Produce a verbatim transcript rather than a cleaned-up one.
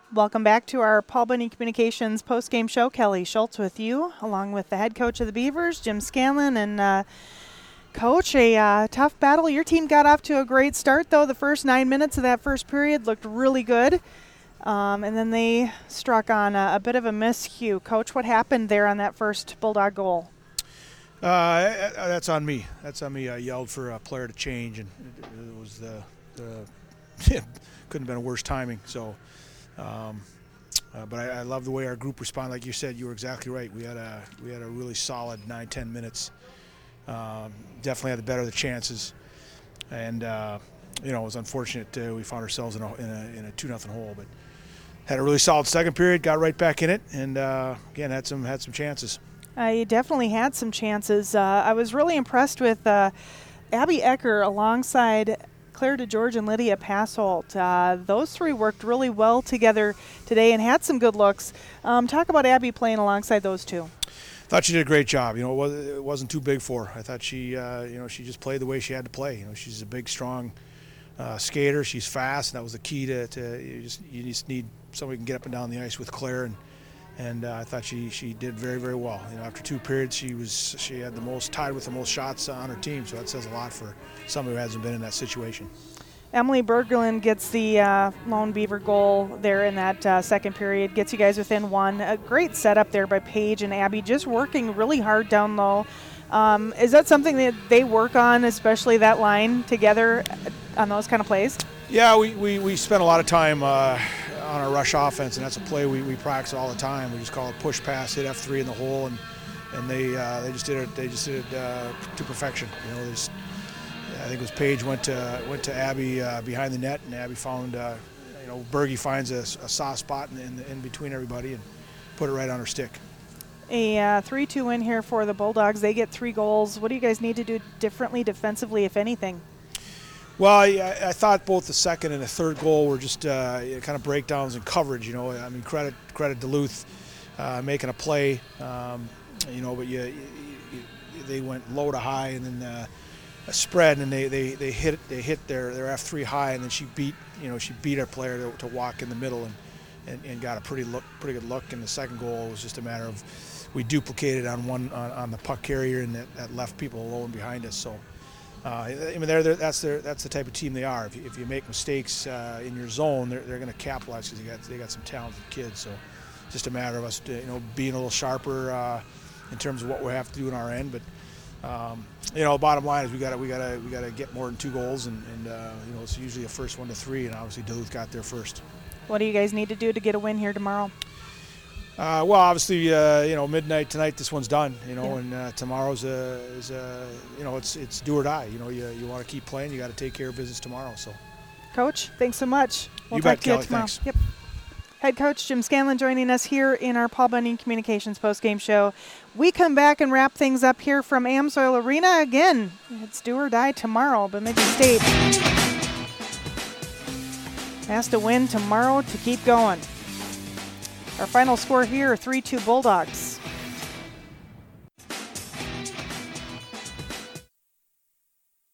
Welcome back to our Paul Bunyan Communications post-game show. Kelly Schultz with you, along with the head coach of the Beavers, Jim Scanlon. And uh, Coach, a uh, tough battle. Your team got off to a great start, though. The first nine minutes of that first period looked really good. Um, and then they struck on a, a bit of a miscue. Coach, what happened there on that first Bulldog goal? Uh, that's on me. That's on me. I yelled for a player to change, and it, it was the, the couldn't have been a worse timing. So. Um, uh, but I, I love the way our group responded. Like you said, you were exactly right. We had a we had a really solid nine, ten minutes. Um, definitely had the better of the chances, and uh, you know it was unfortunate uh, we found ourselves in a in a, in a two nothing hole. But had a really solid second period. Got right back in it, and uh, again had some had some chances. I definitely had some chances. Uh, I was really impressed with uh, Abby Ecker alongside Claire DeGeorge and Lydia Passolt. Uh, those three worked really well together today and had some good looks. Um, talk about Abby playing alongside those two. Thought she did a great job. You know, it, was, it wasn't too big for her. I thought she, uh, you know, she just played the way she had to play. You know, she's a big, strong uh, skater. She's fast, and that was the key to. to you just you just need somebody who can get up and down the ice with Claire, and and uh, I thought she she did very very well. You know, after two periods, she was she had the most tied with the most shots on her team. So that says a lot for someone who hasn't been in that situation. Emily Berglund gets the uh, lone Beaver goal there in that uh, second period, gets you guys within one. A great setup there by Paige and Abby, just working really hard down low. Um, is that something that they work on, especially that line together on those kind of plays? Yeah, we, we, we spend a lot of time uh, on our rush offense, and that's a play we, we practice all the time. We just call it push pass, hit F three in the hole, and and they uh, they just did it they just did it uh, to perfection. You know, they just, I think it was Paige went to went to Abby uh, behind the net, and Abby found, uh, you know, Bergie finds a, a soft spot in, in, in between everybody and put it right on her stick. A uh, three two win here for the Bulldogs. They get three goals. What do you guys need to do differently defensively, if anything? Well, I, I thought both the second and the third goal were just uh, kind of breakdowns in coverage. You know, I mean, credit credit Duluth uh, making a play. Um, you know, but you, you, you, they went low to high, and then. Uh, A spread, and they, they, they hit they hit their, their F three high, and then she beat you know she beat our player to, to walk in the middle and, and, and got a pretty look pretty good look. And the second goal was just a matter of we duplicated on one on, on the puck carrier, and that, that left people alone behind us. So uh, I mean they're, they're, that's their that's the type of team they are. If you, if you make mistakes uh, in your zone, they're, they're going to capitalize because they got they got some talented kids. So just a matter of us to, you know being a little sharper uh, in terms of what we have to do on our end, but. Um, you know, bottom line is we got to we got to we got to get more than two goals, and, and uh, you know it's usually a first one to three, and obviously Duluth got there first. What do you guys need to do to get a win here tomorrow? Uh, well, obviously, uh, you know, midnight tonight, this one's done. You know, yeah. and uh, tomorrow's a, is a, you know, it's it's do or die. You know, you you want to keep playing, you got to take care of business tomorrow. So, Coach, thanks so much. We'll you talk bet, to Kelly. you tomorrow. Thanks. Yep. Head coach Jim Scanlon joining us here in our Paul Bunyan Communications postgame show. We come back and wrap things up here from Amsoil Arena. Again, it's do or die tomorrow. Bemidji State has to win tomorrow to keep going. Our final score here, three two Bulldogs.